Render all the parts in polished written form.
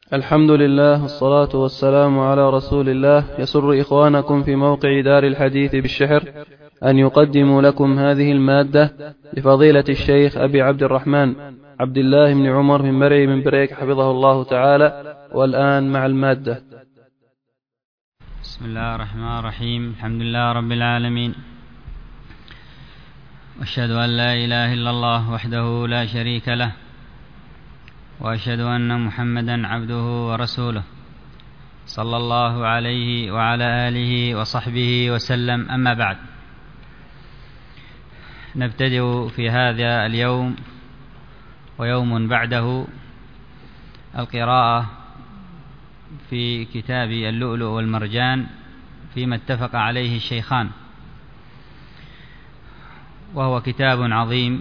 الحمد لله والصلاة والسلام على رسول الله. يسر إخوانكم في موقع دار الحديث بالشحر أن يقدموا لكم هذه المادة لفضيلة الشيخ أبي عبد الرحمن عبد الله بن عمر بن مرعي بن بريك حفظه الله تعالى. والآن مع المادة. بسم الله الرحمن الرحيم. الحمد لله رب العالمين، وأشهد أن لا إله إلا الله وحده لا شريك له، وأشهد أن محمدا عبده ورسوله، صلى الله عليه وعلى آله وصحبه وسلم. أما بعد، نبتدئ في هذا اليوم ويوم بعده القراءة في كتاب اللؤلؤ والمرجان فيما اتفق عليه الشيخان، وهو كتاب عظيم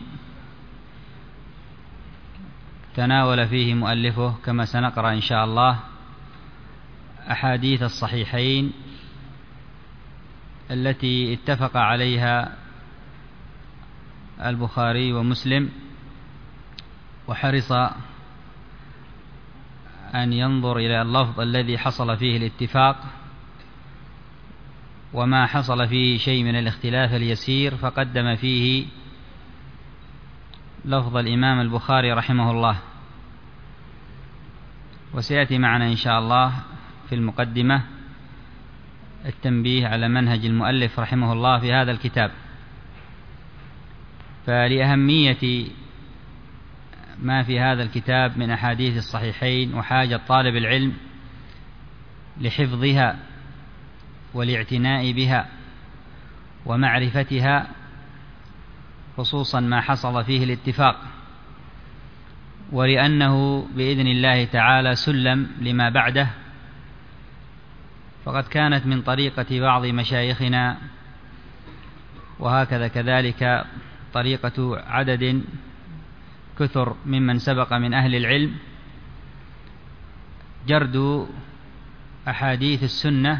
تناول فيه مؤلفه كما سنقرأ إن شاء الله أحاديث الصحيحين التي اتفق عليها البخاري ومسلم، وحرص أن ينظر إلى اللفظ الذي حصل فيه الاتفاق، وما حصل فيه شيء من الاختلاف اليسير فقدم فيه لفظ الإمام البخاري رحمه الله. وسيأتي معنا إن شاء الله في المقدمة التنبيه على منهج المؤلف رحمه الله في هذا الكتاب. فلأهمية ما في هذا الكتاب من أحاديث الصحيحين وحاجة طالب العلم لحفظها والاعتناء بها ومعرفتها، خصوصا ما حصل فيه الاتفاق، ولأنه بإذن الله تعالى سلم لما بعده. فقد كانت من طريقة بعض مشايخنا، وهكذا كذلك طريقة عدد كثر ممن سبق من أهل العلم، جرد أحاديث السنة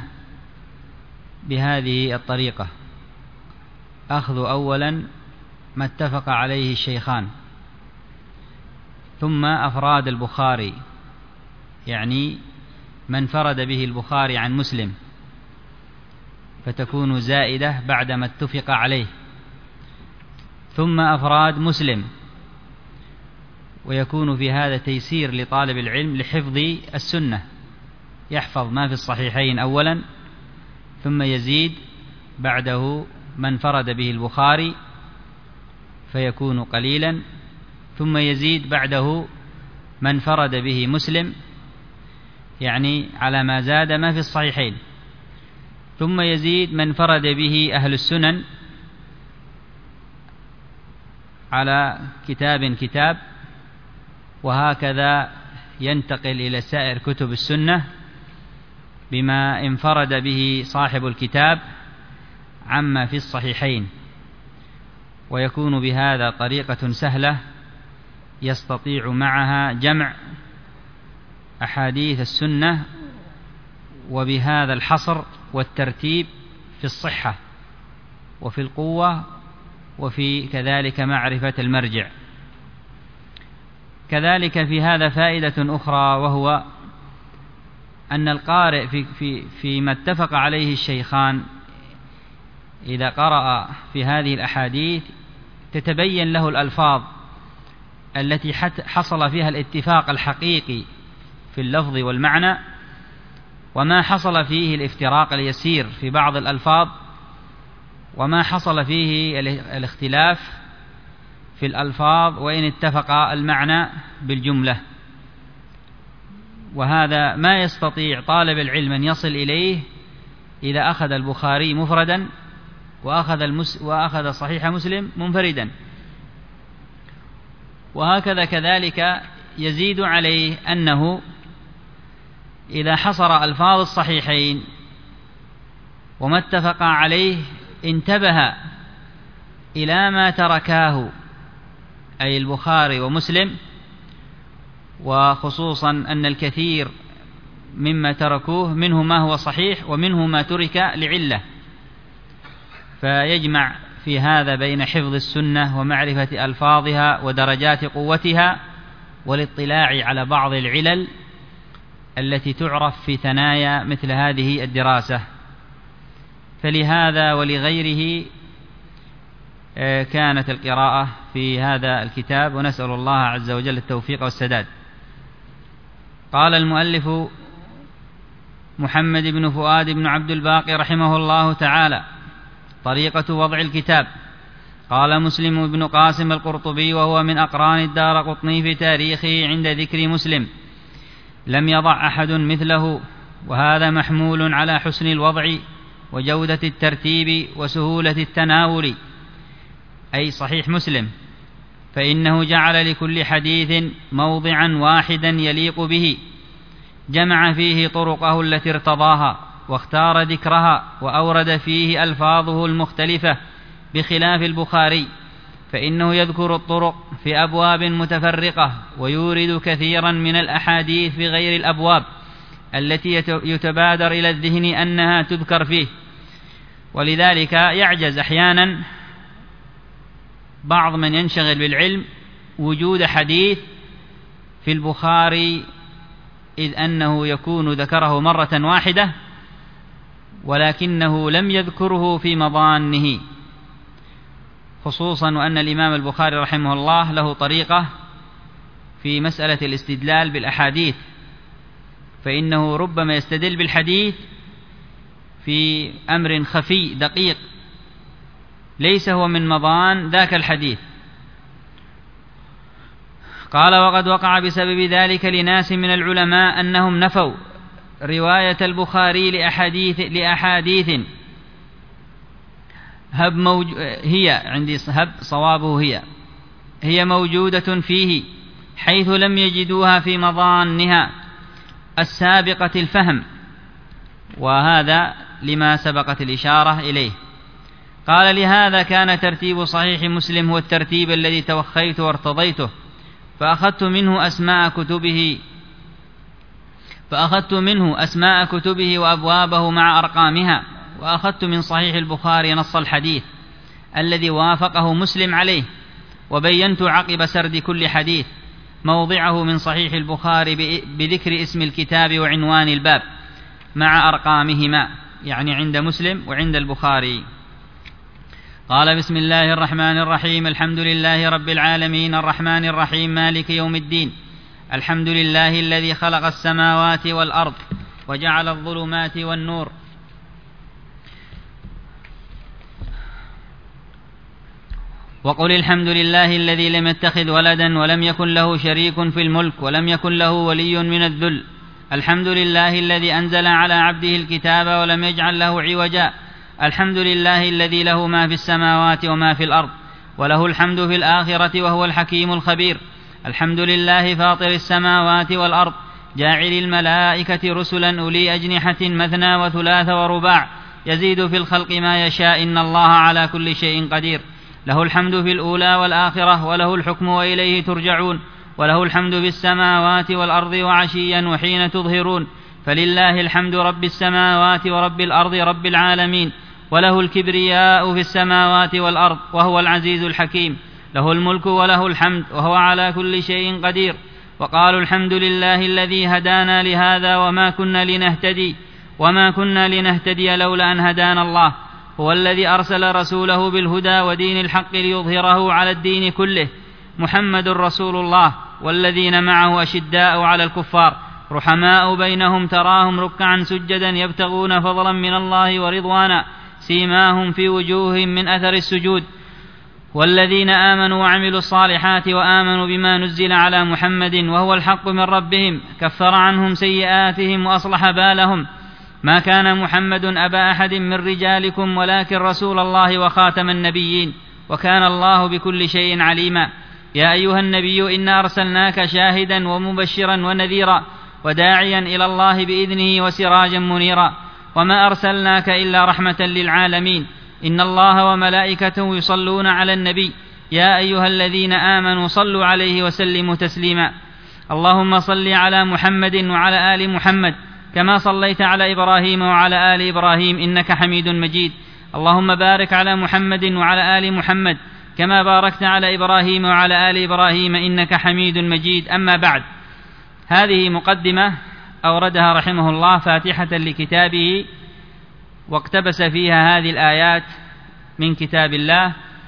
بهذه الطريقة: أخذ أولا ما اتفق عليه الشيخان، ثم أفراد البخاري، يعني ما انفرد به البخاري عن مسلم، فتكون زائدة بعدما اتفق عليه، ثم أفراد مسلم، ويكون في هذا تيسير لطالب العلم لحفظ السنة، يحفظ ما في الصحيحين أولا، ثم يزيد بعده ما انفرد به البخاري فيكون قليلا، ثم يزيد بعده ما انفرد به مسلم، يعني على ما زاد ما في الصحيحين، ثم يزيد ما انفرد به أهل السنن على كتاب، وهكذا ينتقل إلى سائر كتب السنة بما انفرد به صاحب الكتاب عما في الصحيحين. ويكون بهذا طريقة سهلة يستطيع معها جمع أحاديث السنة، وبهذا الحصر والترتيب في الصحة وفي القوة وفي كذلك معرفة المرجع. كذلك في هذا فائدة أخرى، وهو أن القارئ فيما اتفق عليه الشيخان إذا قرأ في هذه الأحاديث تتبين له الألفاظ التي حصل فيها الاتفاق الحقيقي في اللفظ والمعنى، وما حصل فيه الافتراق اليسير في بعض الألفاظ، وما حصل فيه الاختلاف في الألفاظ وإن اتفق المعنى بالجملة. وهذا ما يستطيع طالب العلم أن يصل إليه إذا أخذ البخاري مفردا وأخذ صحيح مسلم منفردا. وهكذا كذلك يزيد عليه أنه إذا حصر ألفاظ الصحيحين وما اتفق عليه انتبه إلى ما تركاه، أي البخاري ومسلم، وخصوصا أن الكثير مما تركوه منه ما هو صحيح ومنه ما ترك لعلة، فيجمع في هذا بين حفظ السنة ومعرفة ألفاظها ودرجات قوتها والاطلاع على بعض العلل التي تعرف في ثنايا مثل هذه الدراسة. فلهذا ولغيره كانت القراءة في هذا الكتاب، ونسأل الله عز وجل التوفيق والسداد. قال المؤلف محمد بن فؤاد بن عبد الباقي رحمه الله تعالى: طريقة وضع الكتاب. قال مسلم بن قاسم القرطبي وهو من أقران الدارقطني في تاريخه عند ذكر مسلم: لم يضع أحد مثله، وهذا محمول على حسن الوضع وجودة الترتيب وسهولة التناول، أي صحيح مسلم، فإنه جعل لكل حديث موضعا واحدا يليق به، جمع فيه طرقه التي ارتضاها واختار ذكرها، وأورد فيه ألفاظه المختلفة، بخلاف البخاري فإنه يذكر الطرق في أبواب متفرقة، ويورد كثيرا من الأحاديث في غير الأبواب التي يتبادر إلى الذهن أنها تذكر فيه. ولذلك يعجز أحيانا بعض من ينشغل بالعلم وجود حديث في البخاري، إذ أنه يكون ذكره مرة واحدة ولكنه لم يذكره في مضانه، خصوصا وأن الإمام البخاري رحمه الله له طريقة في مسألة الاستدلال بالأحاديث، فإنه ربما يستدل بالحديث في أمر خفي دقيق ليس هو من مضان ذاك الحديث. قال: وقد وقع بسبب ذلك لناس من العلماء أنهم نفوا رواية البخاري لأحاديث هي عندي صوابه هي موجودة فيه، حيث لم يجدوها في مضانها السابقة الفهم، وهذا لما سبقت الإشارة إليه. قال: لهذا كان ترتيب صحيح مسلم هو الترتيب الذي توخيت وارتضيته، فأخذت منه أسماء كتبه وأبوابه مع أرقامها، وأخذت من صحيح البخاري نص الحديث الذي وافقه مسلم عليه، وبينت عقب سرد كل حديث موضعه من صحيح البخاري بذكر اسم الكتاب وعنوان الباب مع أرقامهما، يعني عند مسلم وعند البخاري. قال: بسم الله الرحمن الرحيم، الحمد لله رب العالمين، الرحمن الرحيم، مالك يوم الدين، الحمد لله الذي خلق السماوات والأرض وجعل الظلمات والنور، وقل الحمد لله الذي لم يتخذ ولدا ولم يكن له شريك في الملك ولم يكن له ولي من الذل، الحمد لله الذي أنزل على عبده الكتاب ولم يجعل له عوجا، الحمد لله الذي له ما في السماوات وما في الأرض وله الحمد في الآخرة وهو الحكيم الخبير، الحمد لله فاطر السماوات والأرض جاعل الملائكة رسلا أولي أجنحة مثنى وثلاث ورباع يزيد في الخلق ما يشاء إن الله على كل شيء قدير، له الحمد في الأولى والآخرة وله الحكم وإليه ترجعون، وله الحمد في السماوات والأرض وعشيا وحين تظهرون، فلله الحمد رب السماوات ورب الأرض رب العالمين، وله الكبرياء في السماوات والأرض وهو العزيز الحكيم، له الملك وله الحمد وهو على كل شيء قدير. وقالوا الحمد لله الذي هدانا لهذا وما كنا لنهتدي لولا أن هدانا الله، هو الذي أرسل رسوله بالهدى ودين الحق ليظهره على الدين كله، محمد رسول الله، والذين معه أشداء على الكفار رحماء بينهم تراهم ركعا سجدا يبتغون فضلا من الله ورضوانا سيماهم في وجوههم من أثر السجود، والذين آمنوا وعملوا الصالحات وآمنوا بما نزل على محمد وهو الحق من ربهم كفر عنهم سيئاتهم وأصلح بالهم، ما كان محمد أبا أحد من رجالكم ولكن رسول الله وخاتم النبيين وكان الله بكل شيء عليما، يا أيها النبي إنا أرسلناك شاهدا ومبشرا ونذيرا وداعيا إلى الله بإذنه وسراجا منيرا، وما أرسلناك إلا رحمة للعالمين، إن الله وملائكته يصلون على النبي يا أيها الذين آمنوا صلوا عليه وسلموا تسليما، اللهم صل على محمد وعلى آل محمد كما صليت على إبراهيم وعلى آل إبراهيم إنك حميد مجيد، اللهم بارك على محمد وعلى آل محمد كما باركت على إبراهيم وعلى آل إبراهيم إنك حميد مجيد. أما بعد، هذه مقدمة أوردها رحمه الله فاتحة لكتابه، واقتبس فيها هذه الآيات من كتاب الله،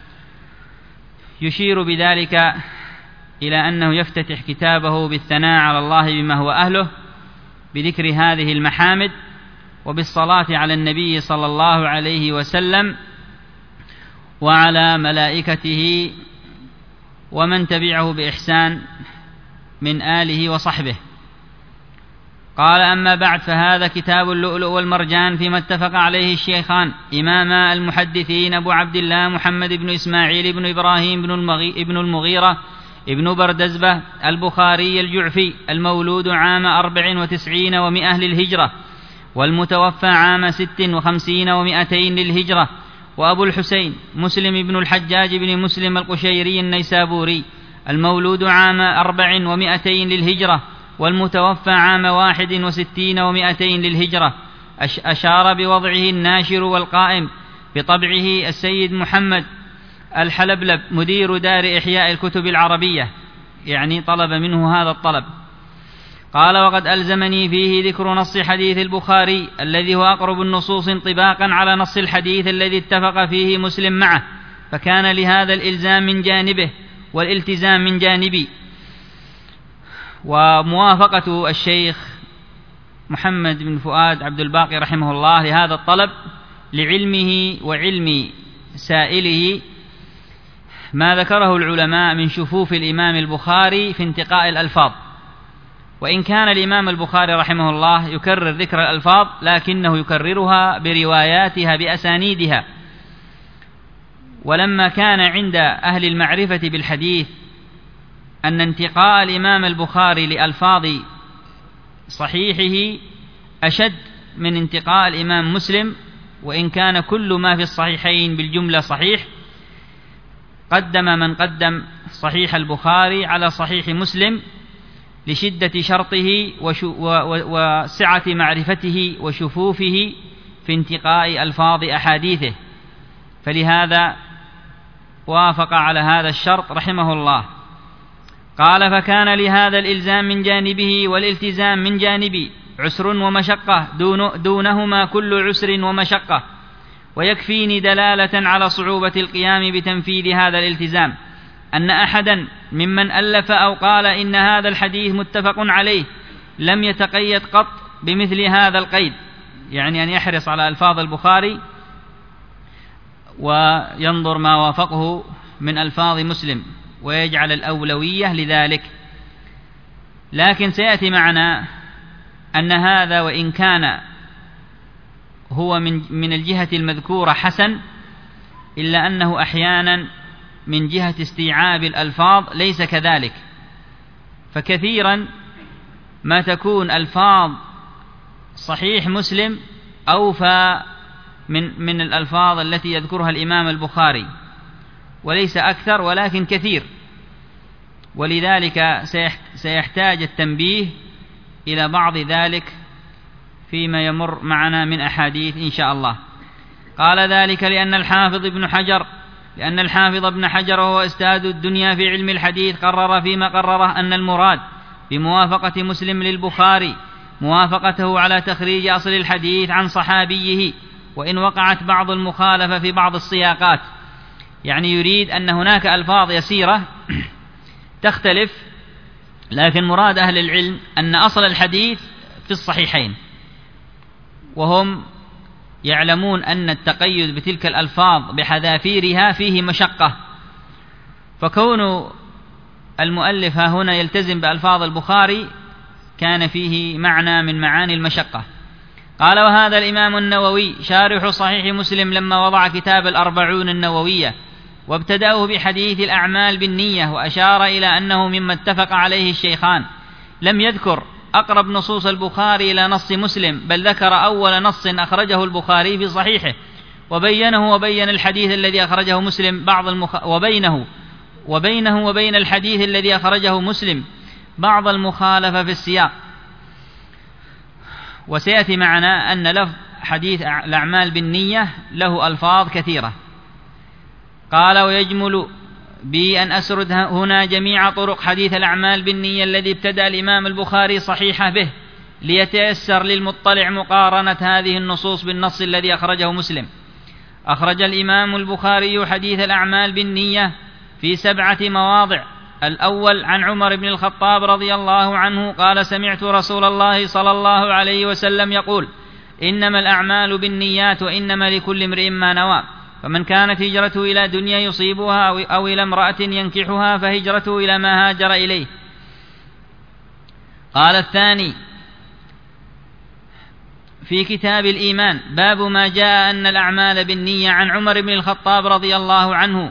يشير بذلك إلى أنه يفتتح كتابه بالثناء على الله بما هو أهله، بذكر هذه المحامد، وبالصلاة على النبي صلى الله عليه وسلم وعلى ملائكته ومن تبعه بإحسان من آله وصحبه. قال: أما بعد، فهذا كتاب اللؤلؤ والمرجان فيما اتفق عليه الشيخان إماما المحدثين أبو عبد الله محمد بن إسماعيل بن إبراهيم بن المغيرة ابن بردزبة البخاري الجعفي، المولود عام 94 و100 للهجرة، والمتوفى عام 56 و200 للهجرة. وأبو الحسين مسلم بن الحجاج بن مسلم القشيري النيسابوري، المولود عام 400 للهجرة، والمتوفى عام 61 و200 للهجرة. أشار بوضعه الناشر والقائم بطبعه السيد محمد الحلبلب مدير دار إحياء الكتب العربية، يعني طلب منه هذا الطلب. قال: وقد ألزمني فيه ذكر نص حديث البخاري الذي هو أقرب النصوص انطباقا على نص الحديث الذي اتفق فيه مسلم معه، فكان لهذا الإلزام من جانبه والالتزام من جانبي. وموافقة الشيخ محمد بن فؤاد عبد الباقي رحمه الله لهذا الطلب لعلمه وعلم سائله ما ذكره العلماء من شفوف الإمام البخاري في انتقاء الألفاظ. وإن كان الإمام البخاري رحمه الله يكرر ذكر الألفاظ، لكنه يكررها برواياتها بأسانيدها. ولما كان عند أهل المعرفة بالحديث أن انتقاء الإمام البخاري لألفاظ صحيحه أشد من انتقاء الإمام مسلم، وإن كان كل ما في الصحيحين بالجملة صحيح، قدم من قدم صحيح البخاري على صحيح مسلم لشدة شرطه وسعة معرفته وشفوفه في انتقاء ألفاظ أحاديثه، فلهذا وافق على هذا الشرط رحمه الله. قال: فكان لهذا الإلزام من جانبه والالتزام من جانبي عسر ومشقة دونهما كل عسر ومشقة، ويكفيني دلالة على صعوبة القيام بتنفيذ هذا الالتزام أن أحدا ممن ألف أو قال إن هذا الحديث متفق عليه لم يتقيد قط بمثل هذا القيد، يعني أن يحرص على ألفاظ البخاري وينظر ما وافقه من ألفاظ مسلم ويجعل الأولوية لذلك. لكن سيأتي معنا أن هذا وإن كان هو من الجهة المذكورة حسن، إلا أنه أحيانا من جهة استيعاب الألفاظ ليس كذلك، فكثيرا ما تكون ألفاظ صحيح مسلم أوفى من الألفاظ التي يذكرها الإمام البخاري، وليس أكثر ولكن كثير. ولذلك سيحتاج التنبيه إلى بعض ذلك فيما يمر معنا من أحاديث إن شاء الله. قال: ذلك لأن الحافظ ابن حجر وهو أستاذ الدنيا في علم الحديث قرر فيما قرره أن المراد بموافقة مسلم للبخاري موافقته على تخريج أصل الحديث عن صحابيه، وإن وقعت بعض المخالفة في بعض السياقات، يعني يريد أن هناك ألفاظ يسيرة تختلف، لكن مراد أهل العلم أن أصل الحديث في الصحيحين، وهم يعلمون أن التقيد بتلك الألفاظ بحذافيرها فيه مشقة، فكون المؤلف هنا يلتزم بألفاظ البخاري كان فيه معنى من معاني المشقة. قال: وهذا الإمام النووي شارح صحيح مسلم لما وضع كتاب الأربعون النووية وابتدأه بحديث الأعمال بالنية، وأشار إلى أنه مما اتفق عليه الشيخان، لم يذكر أقرب نصوص البخاري إلى نص مسلم، بل ذكر أول نص أخرجه البخاري في صحيحه وبينه وبين الحديث الذي أخرجه مسلم وبينه وبين الحديث الذي أخرجه مسلم بعض المخالفة في السياق. وسيأتي معنا أن لفظ حديث الأعمال بالنية له ألفاظ كثيرة. قال: ويجمل بي أن أسرد هنا جميع طرق حديث الأعمال بالنية الذي ابتدأ الإمام البخاري صحيحه به ليتيسر للمطلع مقارنة هذه النصوص بالنص الذي أخرجه مسلم. أخرج الإمام البخاري حديث الأعمال بالنية في 7 مواضع. الأول عن عمر بن الخطاب رضي الله عنه قال: سمعت رسول الله صلى الله عليه وسلم يقول: إنما الأعمال بالنيات وإنما لكل امرئ ما نوى، فمن كانت هجرته إلى دنيا يصيبها أو إلى امرأة ينكحها فهجرته إلى ما هاجر إليه. قال الثاني في كتاب الإيمان: باب ما جاء أن الأعمال بالنية. عن عمر بن الخطاب رضي الله عنه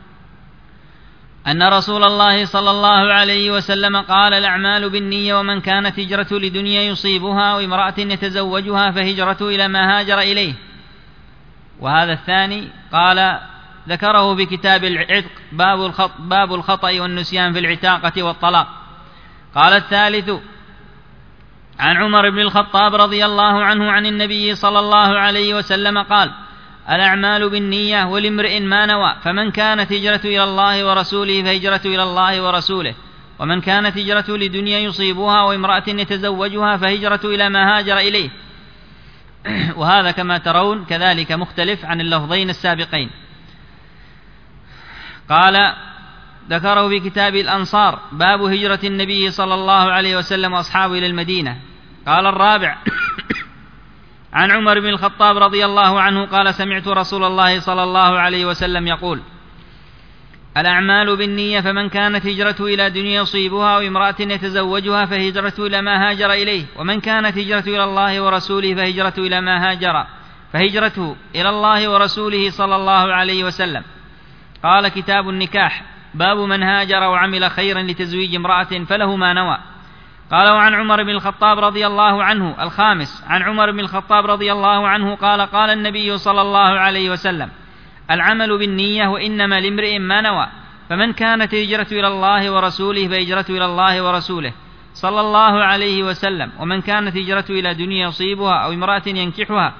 أن رسول الله صلى الله عليه وسلم قال: الأعمال بالنية، ومن كانت هجرته لدنيا يصيبها وامرأة يتزوجها فهجرته إلى ما هاجر إليه. وهذا الثاني قال ذكره في كتاب العتق: باب الخطأ والنسيان في العتاقة والطلاق. قال الثالث عن عمر بن الخطاب رضي الله عنه عن النبي صلى الله عليه وسلم قال: الأعمال بالنية ولامرئ ما نوى، فمن كانت هجرته إلى الله ورسوله فهجرته إلى الله ورسوله، ومن كانت هجرته لدنيا يصيبها وامرأة يتزوجها فهجرته إلى ما هاجر إليه. وهذا كما ترون كذلك مختلف عن اللفظين السابقين. قال ذكره في كتاب الأنصار: باب هجرة النبي صلى الله عليه وسلم وأصحابه إلى المدينة. قال الرابع عن عمر بن الخطاب رضي الله عنه قال: سمعت رسول الله صلى الله عليه وسلم يقول: الأعمال بالنية، فمن كانت هجرته إلى دنيا يصيبها وامرأة يتزوجها فهجرته إلى ما هاجر إليه، ومن كانت هجرته إلى الله ورسوله فهجرته إلى ما هاجر، فهجرته إلى الله ورسوله صلى الله عليه وسلم. قال كتاب النكاح: باب من هاجر وعمل خيرا لتزويج امرأة فله ما نوى. قال وعن عمر بن الخطاب رضي الله عنه. الخامس عن عمر بن الخطاب رضي الله عنه قال: قال النبي صلى الله عليه وسلم: العمل بالنية وإنما لامرئ ما نوى، فمن كانت هجرته إلى الله ورسوله فهجرته إلى الله ورسوله صلى الله عليه وسلم، ومن كانت هجرته إلى دنيا يصيبها أو امرأة ينكحها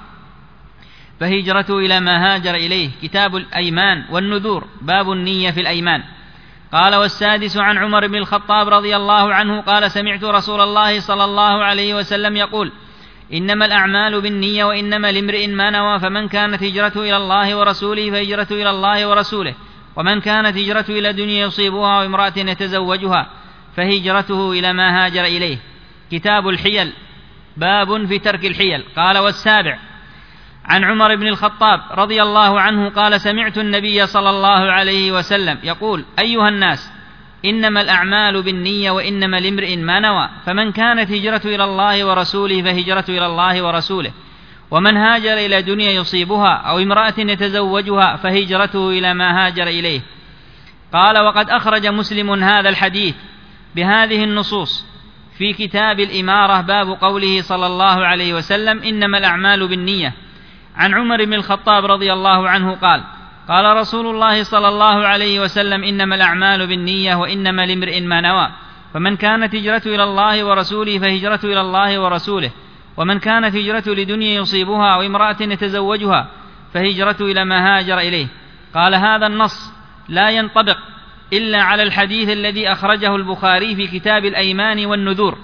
فهجرته إلى ما هاجر إليه. كتاب الأيمان والنذور: باب النية في الأيمان. قال والسادس عن عمر بن الخطاب رضي الله عنه قال: سمعت رسول الله صلى الله عليه وسلم يقول: إنما الأعمال بالنية وإنما لامرئ ما نوى، فمن كانت هجرته إلى الله ورسوله فهجرته إلى الله ورسوله، ومن كانت هجرته إلى دنيا يصيبها وامرأة يتزوجها فهجرته إلى ما هاجر إليه. كتاب الحيل: باب في ترك الحيل. قال والسابع عن عمر بن الخطاب رضي الله عنه قال: سمعت النبي صلى الله عليه وسلم يقول: أيها الناس، إنما الأعمال بالنية وإنما لامرئ ما نوى، فمن كانت هجرته إلى الله ورسوله فهجرته إلى الله ورسوله، ومن هاجر إلى دنيا يصيبها أو امرأة يتزوجها فهجرته إلى ما هاجر إليه. قال وقد أخرج مسلم هذا الحديث بهذه النصوص في كتاب الإمارة: باب قوله صلى الله عليه وسلم: إنما الأعمال بالنية. عن عمر بن الخطاب رضي الله عنه قال: قال رسول الله صلى الله عليه وسلم: إنما الأعمال بالنية وإنما لامرئ ما نوى، فمن كانت هجرته إلى الله ورسوله فهجرته إلى الله ورسوله، ومن كانت هجرته لدنيا يصيبها أو امرأة يتزوجها فهجرته إلى ما هاجر إليه. قال هذا النص لا ينطبق إلا على الحديث الذي أخرجه البخاري في كتاب الأيمان والنذور،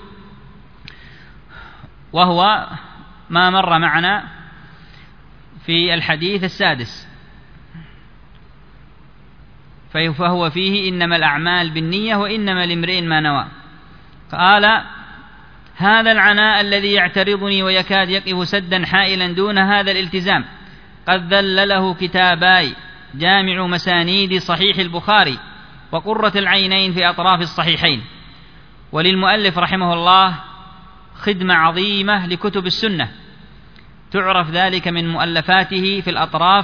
وهو ما مر معنا في الحديث السادس، فهو فيه إنما الأعمال بالنية وإنما لامرئ ما نوى. قال هذا العناء الذي يعترضني ويكاد يقف سدا حائلا دون هذا الالتزام قد ذل له كتاباي: جامع مسانيد صحيح البخاري وقرة العينين في أطراف الصحيحين. وللمؤلف رحمه الله خدمة عظيمة لكتب السنة، تعرف ذلك من مؤلفاته في الأطراف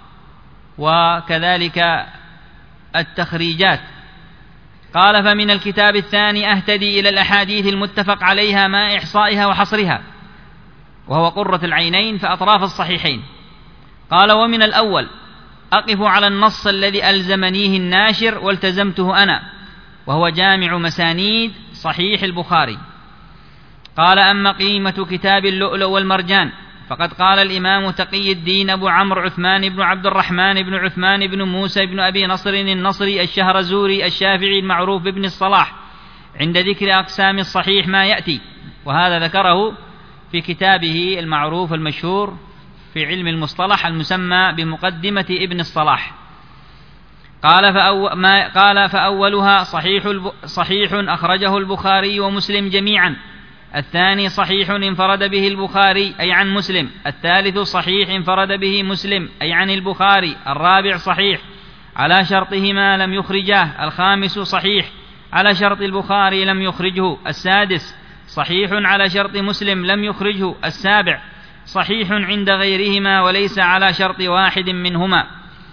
وكذلك التخريجات. قال فمن الكتاب الثاني أهتدي إلى الأحاديث المتفق عليها مع إحصائها وحصرها، وهو قرة العينين في أطراف الصحيحين. قال ومن الأول أقف على النص الذي ألزمنيه الناشر والتزمته أنا، وهو جامع مسانيد صحيح البخاري. قال أما قيمة كتاب اللؤلؤ والمرجان فقد قال الإمام تقي الدين أبو عمرو عثمان بن عبد الرحمن بن عثمان بن موسى بن أبي نصر النصري الشهرزوري الشافعي المعروف بابن الصلاح عند ذكر أقسام الصحيح ما يأتي: وهذا ذكره في كتابه المعروف المشهور في علم المصطلح المسمى بمقدمة ابن الصلاح. قال فأولها صحيح أخرجه البخاري ومسلم جميعا، الثاني صحيح انفرد به البخاري أي عن مسلم، الثالث صحيح انفرد به مسلم أي عن البخاري، الرابع صحيح على شرطهما لم يخرجاه، الخامس صحيح على شرط البخاري لم يخرجه، السادس صحيح على شرط مسلم لم يخرجه، السابع صحيح عند غيرهما وليس على شرط واحد منهما.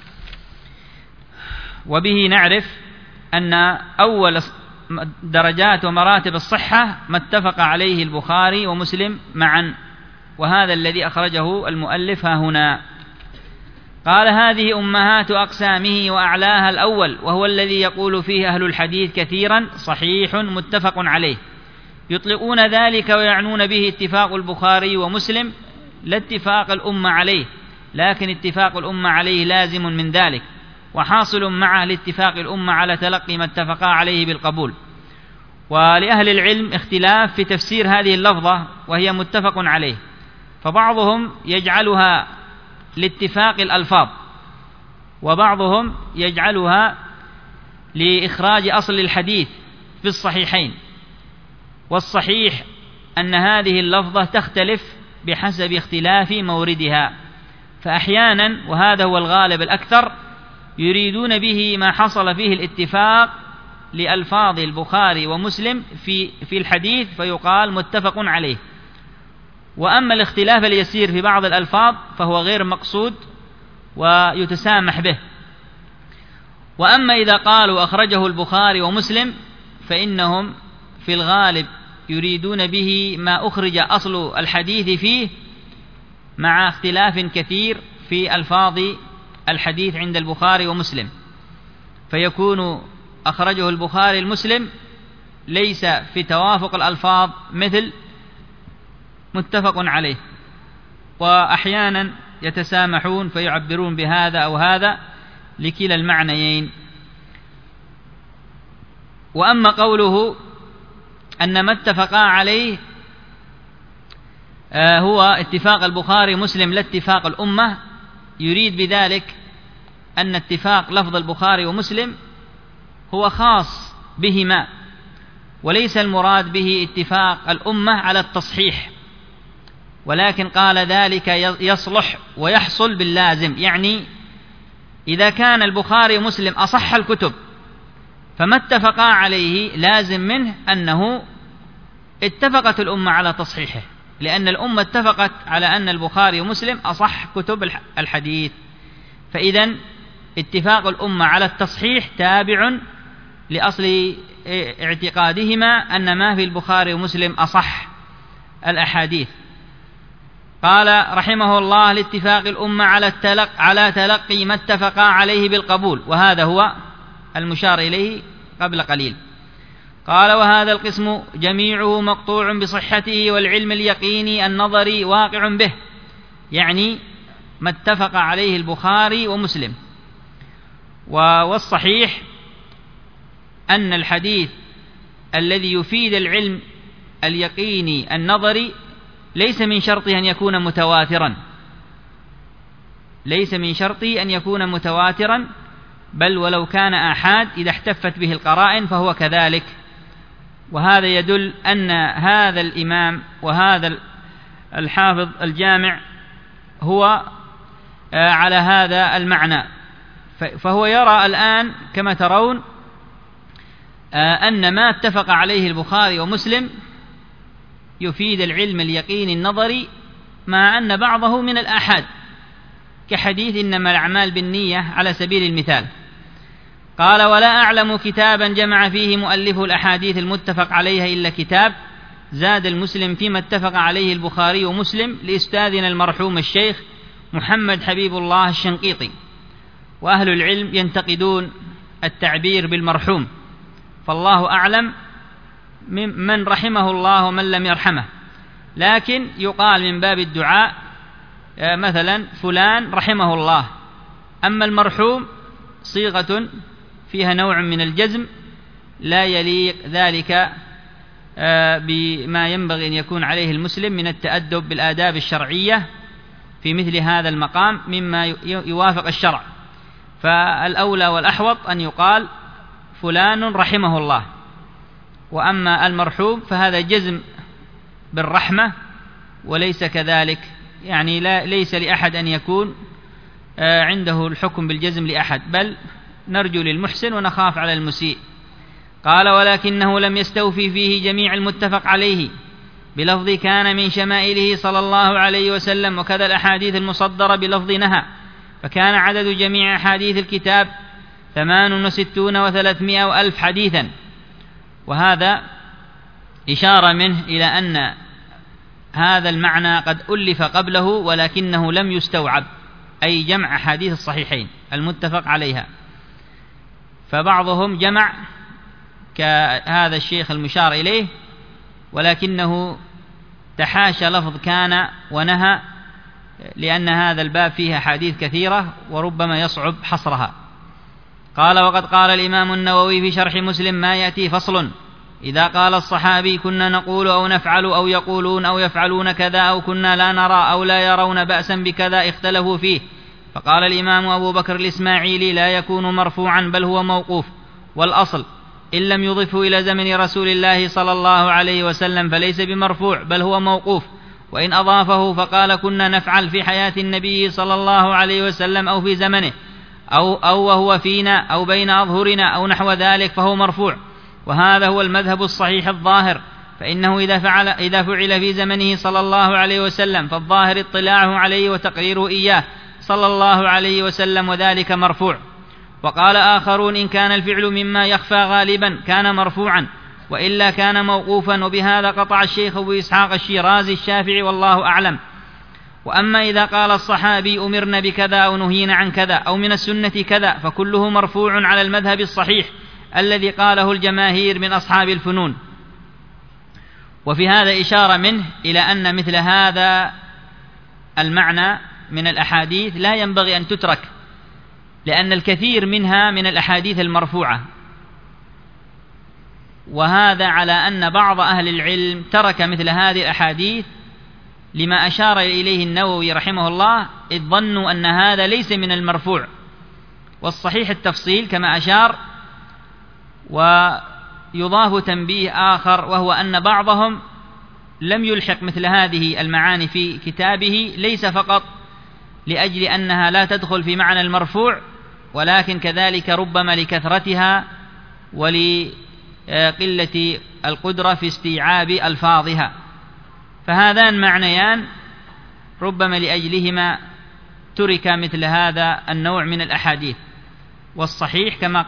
وبه نعرف أن أول درجات ومراتب الصحة ما اتفق عليه البخاري ومسلم معا، وهذا الذي أخرجه المؤلف ها هنا. قال هذه أمهات أقسامه وأعلاها الأول، وهو الذي يقول فيه أهل الحديث كثيرا صحيح متفق عليه، يطلقون ذلك ويعنون به اتفاق البخاري ومسلم لا اتفاق الأمة عليه، لكن اتفاق الأمة عليه لازم من ذلك، وحاصل معه لاتفاق الأمة على تلقي ما اتفقا عليه بالقبول. ولأهل العلم اختلاف في تفسير هذه اللفظة وهي متفق عليه، فبعضهم يجعلها لاتفاق الألفاظ، وبعضهم يجعلها لإخراج أصل الحديث في الصحيحين. والصحيح أن هذه اللفظة تختلف بحسب اختلاف موردها، فأحيانا وهذا هو الغالب الأكثر يريدون به ما حصل فيه الاتفاق لألفاظ البخاري ومسلم في الحديث فيقال متفق عليه، وأما الاختلاف اليسير في بعض الألفاظ فهو غير مقصود ويتسامح به. وأما إذا قالوا أخرجه البخاري ومسلم فإنهم في الغالب يريدون به ما أخرج أصل الحديث فيه مع اختلاف كثير في ألفاظ الحديث عند البخاري ومسلم، فيكون أخرجه البخاري المسلم ليس في توافق الألفاظ مثل متفق عليه، وأحيانا يتسامحون فيعبرون بهذا أو هذا لكلا المعنيين. وأما قوله أن ما اتفقا عليه هو اتفاق البخاري ومسلم لا اتفاق الأمة، يريد بذلك أن اتفاق لفظ البخاري ومسلم هو خاص بهما، وليس المراد به اتفاق الأمة على التصحيح، ولكن قال ذلك يصلح ويحصل باللازم، يعني إذا كان البخاري ومسلم أصح الكتب فما اتفقا عليه لازم منه أنه اتفقت الأمة على تصحيحه، لأن الأمة اتفقت على أن البخاري ومسلم أصح كتب الحديث، فإذن اتفاق الأمة على التصحيح تابع لأصل اعتقادهما أن ما في البخاري ومسلم أصح الأحاديث. قال رحمه الله لاتفاق الأمة على تلقي ما اتفقا عليه بالقبول، وهذا هو المشار إليه قبل قليل. قال وهذا القسم جميعه مقطوع بصحته والعلم اليقيني النظري واقع به، يعني ما اتفق عليه البخاري ومسلم. والصحيح أن الحديث الذي يفيد العلم اليقيني النظري ليس من شرطه أن يكون متواترا، ليس من شرطه أن يكون متواترا، بل ولو كان آحاد إذا احتفت به القرائن فهو كذلك. وهذا يدل أن هذا الإمام وهذا الحافظ الجامع هو على هذا المعنى، فهو يرى الآن كما ترون أن ما اتفق عليه البخاري ومسلم يفيد العلم اليقيني النظري، مع أن بعضه من الآحاد كحديث إنما الأعمال بالنية على سبيل المثال. قال ولا أعلم كتابا جمع فيه مؤلف الأحاديث المتفق عليها إلا كتاب زاد المسلم فيما اتفق عليه البخاري ومسلم لأستاذنا المرحوم الشيخ محمد حبيب الله الشنقيطي. وأهل العلم ينتقدون التعبير بالمرحوم، فالله أعلم من رحمه الله ومن لم يرحمه، لكن يقال من باب الدعاء مثلا فلان رحمه الله. أما المرحوم صيغة فيها نوع من الجزم لا يليق ذلك بما ينبغي أن يكون عليه المسلم من التأدب بالآداب الشرعية في مثل هذا المقام مما يوافق الشرع. فالأولى والأحوط أن يقال فلان رحمه الله. وأما المرحوم فهذا جزم بالرحمة وليس كذلك، يعني ليس لأحد أن يكون عنده الحكم بالجزم لأحد، بل نرجو للمحسن ونخاف على المسيء. قال ولكنه لم يستوفي فيه جميع المتفق عليه بلفظ كان من شمائله صلى الله عليه وسلم، وكذا الأحاديث المصدرة بلفظ نهى، فكان عدد جميع أحاديث الكتاب 68 و300 وألف حديثا. وهذا إشارة منه إلى أن هذا المعنى قد ألف قبله ولكنه لم يستوعب، أي جمع أحاديث الصحيحين المتفق عليها. فبعضهم جمع كهذا الشيخ المشار إليه، ولكنه تحاشى لفظ كان ونهى، لأن هذا الباب فيه أحاديث كثيرة وربما يصعب حصرها. قال وقد قال الإمام النووي في شرح مسلم ما يأتي فصل إذا قال الصحابي كنا نقول أو نفعل أو يقولون أو يفعلون كذا أو كنا لا نرى أو لا يرون بأسا بكذا اختلفوا فيه. فقال الإمام أبو بكر الإسماعيلي لا يكون مرفوعا بل هو موقوف، والأصل إن لم يضفه إلى زمن رسول الله صلى الله عليه وسلم فليس بمرفوع بل هو موقوف، وإن أضافه فقال كنا نفعل في حياة النبي صلى الله عليه وسلم أو في زمنه أو وهو فينا أو بين أظهرنا أو نحو ذلك فهو مرفوع. وهذا هو المذهب الصحيح الظاهر، فإنه إذا فعل في زمنه صلى الله عليه وسلم فالظاهر اطلاعه عليه وتقريره إياه صلى الله عليه وسلم، وذلك مرفوع. وقال آخرون إن كان الفعل مما يخفى غالبا كان مرفوعا، وإلا كان موقوفا، وبهذا قطع الشيخ أبو إسحاق الشيرازي الشافعي والله أعلم. وأما إذا قال الصحابي أمرنا بكذا أو نهينا عن كذا أو من السنة كذا فكله مرفوع على المذهب الصحيح الذي قاله الجماهير من أصحاب الفنون. وفي هذا إشارة منه إلى أن مثل هذا المعنى من الأحاديث لا ينبغي أن تترك، لأن الكثير منها من الأحاديث المرفوعة، وهذا على أن بعض أهل العلم ترك مثل هذه الأحاديث لما أشار إليه النووي رحمه الله، إذ ظنوا أن هذا ليس من المرفوع. والصحيح التفصيل كما أشار. ويضاف تنبيه آخر، وهو أن بعضهم لم يلحق مثل هذه المعاني في كتابه، ليس فقط لأجل أنها لا تدخل في معنى المرفوع، ولكن كذلك ربما لكثرتها ولقلة القدرة في استيعاب ألفاظها. فهذان معنيان ربما لأجلهما ترك مثل هذا النوع من الأحاديث. والصحيح كما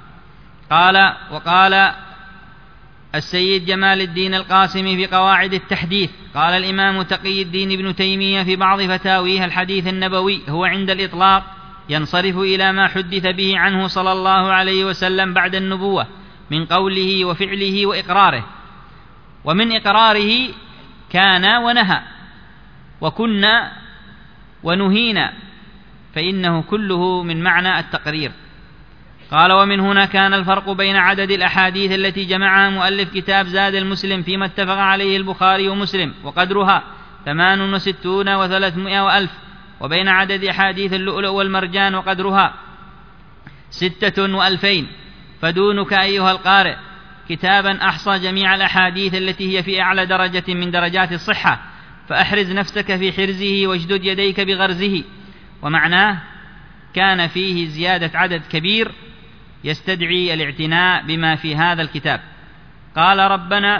وقال السيد جمال الدين القاسمي في قواعد التحديث، قال الإمام تقي الدين ابن تيمية في بعض فتاويه الحديث النبوي هو عند الإطلاق ينصرف إلى ما حدث به عنه صلى الله عليه وسلم بعد النبوة من قوله وفعله وإقراره. ومن إقراره كان ونهى وكنا ونهينا، فإنه كله من معنى التقرير. قال ومن هنا كان الفرق بين عدد الأحاديث التي جمعها مؤلف كتاب زاد المسلم فيما اتفق عليه البخاري ومسلم وقدرها 68 و300 وألف، وبين عدد أحاديث اللؤلؤ والمرجان وقدرها 6 و2000. فدونك أيها القارئ كتابا أحصى جميع الأحاديث التي هي في أعلى درجة من درجات الصحة، فأحرز نفسك في حرزه واشدد يديك بغرزه. ومعناه كان فيه زيادة عدد كبير يستدعي الاعتناء بما في هذا الكتاب. قال ربنا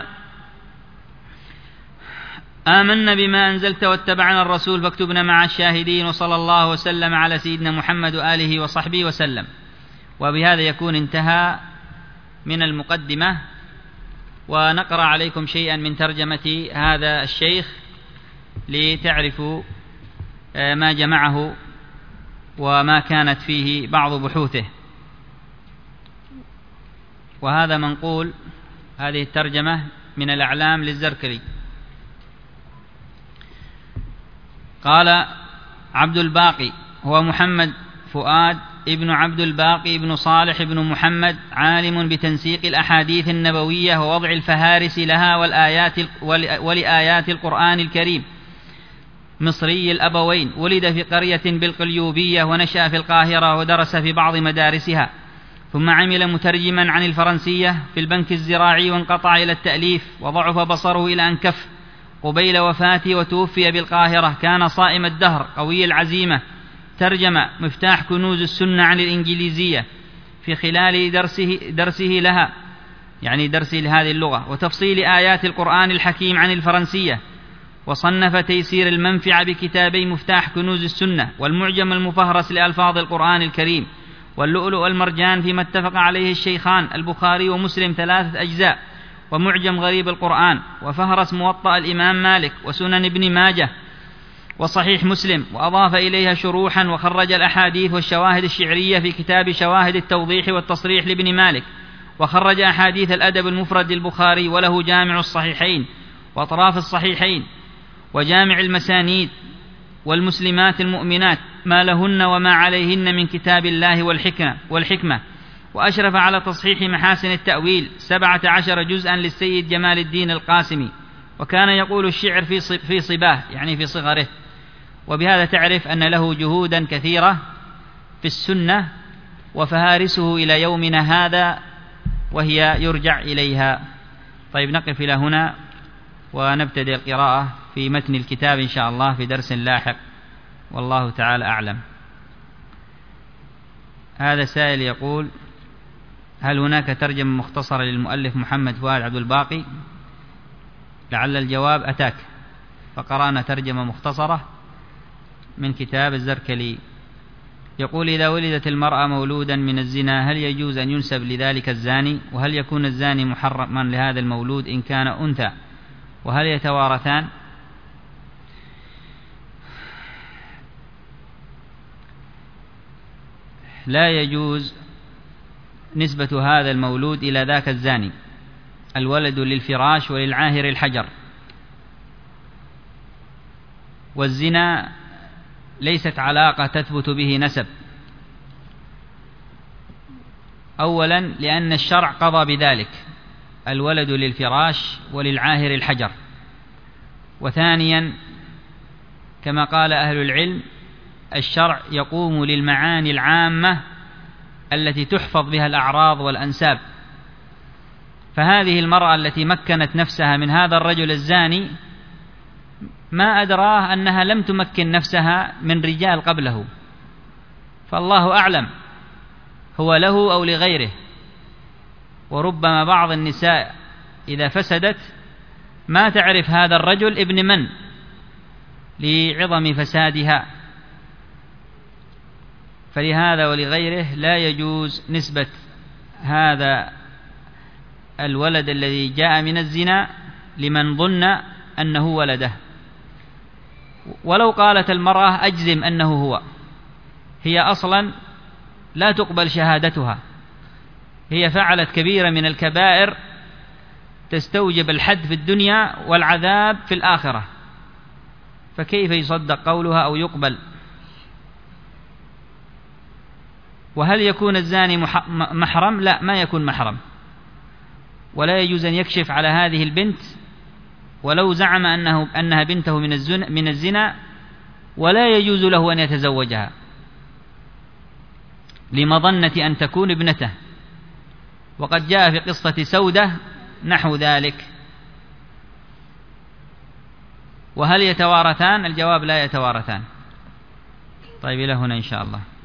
آمنا بما أنزلت واتبعنا الرسول فاكتبنا مع الشاهدين، وصلى الله وسلم على سيدنا محمد وآله وصحبه وسلم. وبهذا يكون انتهى من المقدمة، ونقرأ عليكم شيئا من ترجمة هذا الشيخ لتعرفوا ما جمعه وما كانت فيه بعض بحوثه. وهذا منقول، هذه الترجمة من الأعلام للزركري. قال عبد الباقي هو محمد فؤاد ابن عبد الباقي ابن صالح ابن محمد، عالم بتنسيق الأحاديث النبوية ووضع الفهارس لها ولآيات القرآن الكريم، مصري الأبوين، ولد في قرية بالقليوبية ونشأ في القاهرة ودرس في بعض مدارسها، ثم عمل مترجما عن الفرنسية في البنك الزراعي وانقطع إلى التأليف وضعف بصره إلى أن كف قبيل وفاته وتوفي بالقاهرة. كان صائم الدهر قوي العزيمة، ترجم مفتاح كنوز السنة عن الإنجليزية في خلال درسه لها، يعني درسه لهذه اللغة، وتفصيل آيات القرآن الحكيم عن الفرنسية، وصنف تيسير المنفعة بكتابي مفتاح كنوز السنة والمعجم المفهرس لألفاظ القرآن الكريم واللؤلؤ والمرجان فيما اتفق عليه الشيخان البخاري ومسلم 3 أجزاء، ومعجم غريب القرآن، وفهرس موطأ الإمام مالك وسنن ابن ماجه وصحيح مسلم، وأضاف إليها شروحا، وخرج الأحاديث والشواهد الشعرية في كتاب شواهد التوضيح والتصريح لابن مالك، وخرج أحاديث الأدب المفرد للبخاري، وله جامع الصحيحين وأطراف الصحيحين وجامع المسانيد والمسلمات المؤمنات ما لهن وما عليهن من كتاب الله والحكمة، وأشرف على تصحيح محاسن التأويل 17 جزءا للسيد جمال الدين القاسمي، وكان يقول الشعر في صباه يعني في صغره. وبهذا تعرف أن له جهودا كثيرة في السنة وفهارسه إلى يومنا هذا وهي يرجع إليها. طيب نقف إلى هنا ونبتدئ القراءة في متن الكتاب إن شاء الله في درس لاحق، والله تعالى أعلم. هذا سائل يقول: هل هناك ترجمة مختصرة للمؤلف محمد فؤاد عبد الباقي؟ لعل الجواب أتاك، فقرأنا ترجمة مختصرة من كتاب الزركلي. يقول: إذا ولدت المرأة مولودا من الزنا هل يجوز أن ينسب لذلك الزاني؟ وهل يكون الزاني محرما لهذا المولود إن كان أنثى؟ وهل يتوارثان؟ لا يجوز نسبة هذا المولود إلى ذاك الزاني. الولد للفراش وللعاهر الحجر، والزنا ليست علاقة تثبت به نسب. أولا لأن الشرع قضى بذلك، الولد للفراش وللعاهر الحجر. وثانيا كما قال أهل العلم الشرع يقوم للمعاني العامة التي تحفظ بها الأعراض والأنساب. فهذه المرأة التي مكنت نفسها من هذا الرجل الزاني ما أدراه أنها لم تمكن نفسها من رجال قبله، فالله أعلم هو له أو لغيره. وربما بعض النساء إذا فسدت ما تعرف هذا الرجل ابن من لعظم فسادها، فلهذا ولغيره لا يجوز نسبة هذا الولد الذي جاء من الزنا لمن ظن أنه ولده. ولو قالت المرأة أجزم أنه هو، هي أصلا لا تقبل شهادتها، هي فعلت كبيرة من الكبائر تستوجب الحد في الدنيا والعذاب في الآخرة، فكيف يصدق قولها أو يقبل؟ وهل يكون الزاني محرم؟ لا، ما يكون محرم، ولا يجوز أن يكشف على هذه البنت ولو زعم أنها بنته من الزنا، ولا يجوز له أن يتزوجها لمظنة أن تكون ابنته. وقد جاء في قصة سودة نحو ذلك. وهل يتوارثان؟ الجواب لا يتوارثان. طيب إلى هنا إن شاء الله.